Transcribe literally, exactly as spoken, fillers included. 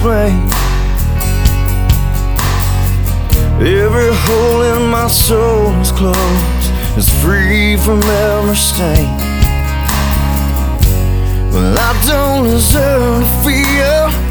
explain. Every hole in my soul is closed, it's free from every stain. Well, I don't deserve to feel